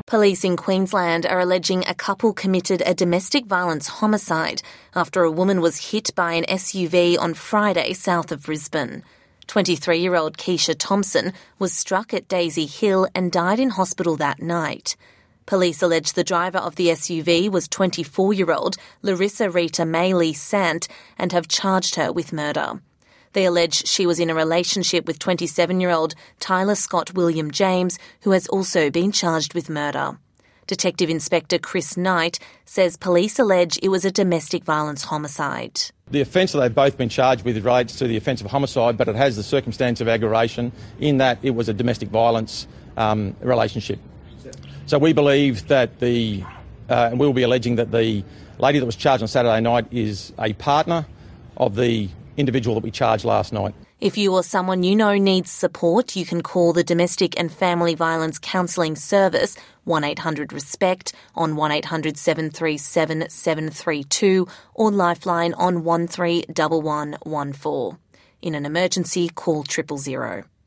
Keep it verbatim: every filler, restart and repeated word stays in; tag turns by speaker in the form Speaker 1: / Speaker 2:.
Speaker 1: Police in Queensland are alleging a couple committed a domestic violence homicide after a woman was hit by an S U V on Friday south of Brisbane. twenty-three-year-old Keisha Thompson was struck at Daisy Hill and died in hospital that night. Police allege the driver of the S U V was twenty-four-year-old Larissa Rita Maylee Sant and have charged her with murder. They allege she was in a relationship with twenty-seven-year-old Tyler Scott William James, who has also been charged with murder. Detective Inspector Chris Knight says police allege it was a domestic violence homicide.
Speaker 2: The offence that they've both been charged with relates to the offence of homicide, but it has the circumstance of aggravation in that it was a domestic violence um, relationship. So we believe that the, uh, and we will be alleging that the lady that was charged on Saturday night is a partner of the individual that we charged last night.
Speaker 1: If you or someone you know needs support, you can call the Domestic and Family Violence Counselling Service, one eight hundred RESPECT, on one eight hundred seven three seven seven three two or Lifeline on one three one one one four. In an emergency, call triple zero.